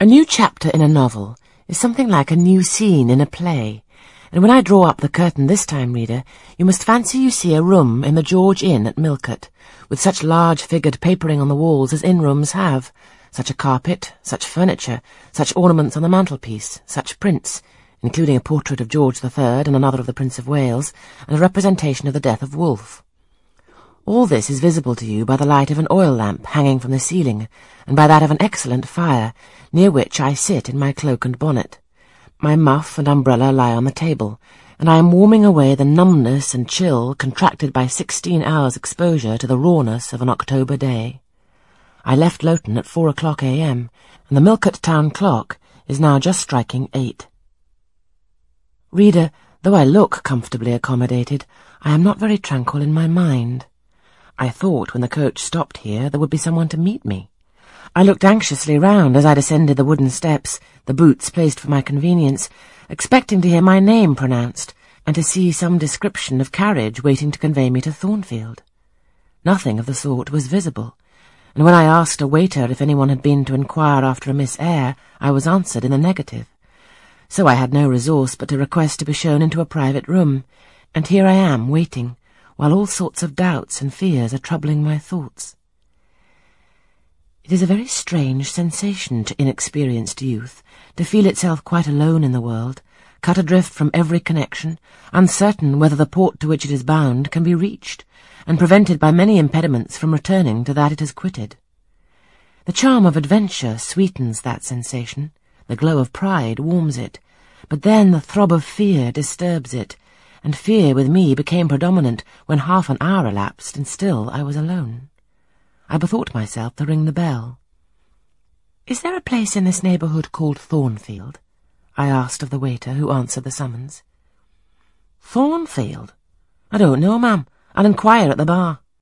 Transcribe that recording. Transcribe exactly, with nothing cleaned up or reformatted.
new chapter in a novel is something like a new scene in a play, and when I draw up the curtain this time, reader, you must fancy you see a room in the George Inn at Millcote, with such large-figured papering on the walls as inn-rooms have, such a carpet, such furniture, such ornaments on the mantelpiece, such prints, including a portrait of George the Third and another of the Prince of Wales, and a representation of the death of Wolfe. All this is visible to you by the light of an oil lamp hanging from the ceiling, and by that of an excellent fire, near which I sit in my cloak and bonnet. My muff and umbrella lie on the table, and I am warming away the numbness and chill contracted by sixteen hours' exposure to the rawness of an October day. I left Loughton at four o'clock a m, and the Millcote town clock is now just striking eight. Reader, though I look comfortably accommodated, I am not very tranquil in my mind. I thought when the coach stopped here there would be someone to meet me. I looked anxiously round as I descended the wooden steps, the boots placed for my convenience, expecting to hear my name pronounced, and to see some description of carriage waiting to convey me to Thornfield. Nothing of the sort was visible, and when I asked a waiter if anyone had been to inquire after a Miss Eyre, I was answered in the negative. So I had no resource but to request to be shown into a private room, and here I am waiting, while all sorts of doubts and fears are troubling my thoughts. It is a very strange sensation to inexperienced youth, to feel itself quite alone in the world, cut adrift from every connection, uncertain whether the port to which it is bound can be reached, and prevented by many impediments from returning to that it has quitted. The charm of adventure sweetens that sensation, the glow of pride warms it, but then the throb of fear disturbs it, and fear with me became predominant when half an hour elapsed and still I was alone. I bethought myself to ring the bell. "Is there a place in this neighbourhood called Thornfield?" I asked of the waiter who answered the summons. "Thornfield? I don't know, ma'am. I'll inquire at the bar."